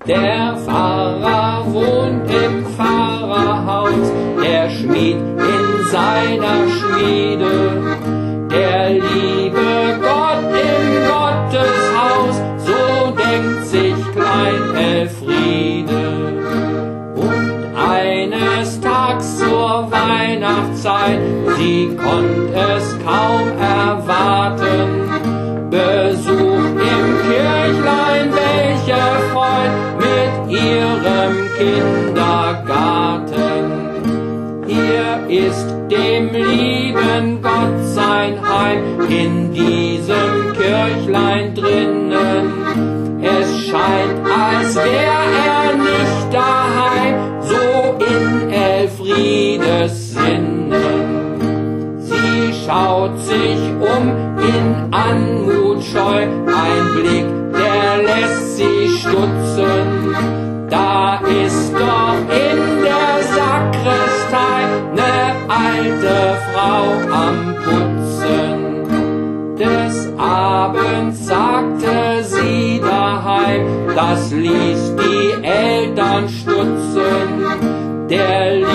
Der Pfarrer wohnt im Pfarrerhaus, der Schmied in seiner Schmiede. Der liebe Gott im Gotteshaus, so denkt sich Klein Elfriede. Und eines Tags zur Weihnachtszeit, sie konnt es kaum erwarten, Besuch im Kirchlein, welche Freud mit ihrem Kindergarten. Hier ist dem lieben Gott sein Heim, in diesem Kirchlein drinnen. Es scheint, als wär er nicht daheim, so in Elfriedes Sinnen. Sie schaut sich in Anmut scheu, ein Blick, der lässt sie stutzen. Da ist doch in der Sakristei ne alte Frau am Putzen. Des Abends sagte sie daheim, das ließ die Eltern stutzen. Der